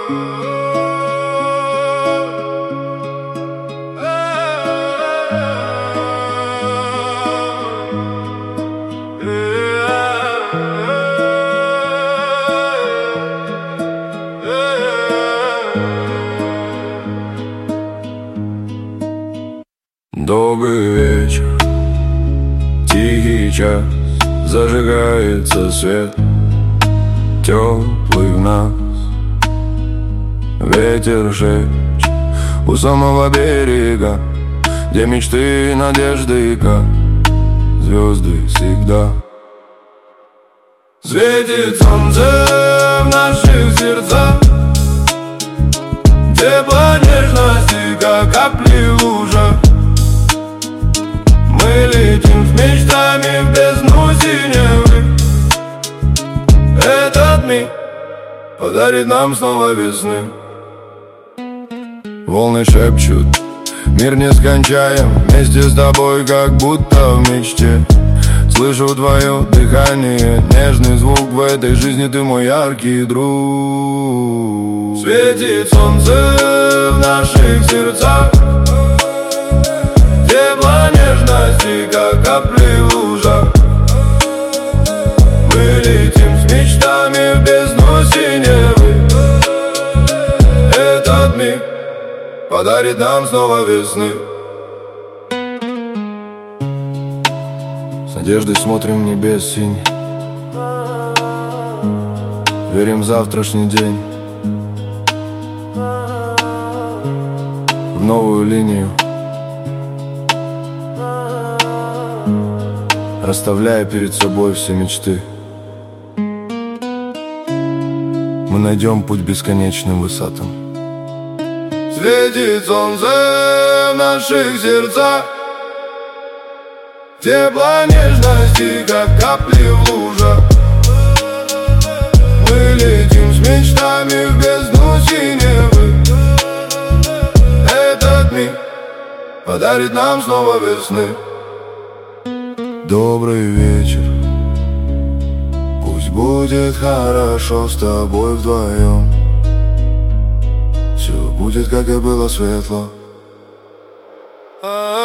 Добрый вечер, тихий час, зажигается свет, теплый в нас. Ветер шепчет у самого берега, где мечты и надежды, как звезды всегда. Светит солнце в наших сердцах, тепло нежности, как капли в лужах. Мы летим с мечтами в бездну синевы. Этот миг подарит нам снова весны. Волны шепчут, мир нескончаем, вместе с тобой, как будто в мечте. Слышу твое дыхание, нежный звук в этой жизни, ты мой яркий друг. Светит солнце в наших сердцах, тепло нежности, как капли в лужах. Мы летим с мечтами в бездну синевы. Этот миг подарит нам снова весны. С надеждой смотрим в небес синий, верим в завтрашний день, в новую линию, расставляя перед собой все мечты. Мы найдем путь к бесконечным высотам. Светит солнце в наших сердцах, тепло нежности, как капли в лужах. Мы летим с мечтами в бездну синевы. Этот миг подарит нам снова весны. Добрый вечер, пусть будет хорошо с тобой вдвоем. Все будет, как и было светло.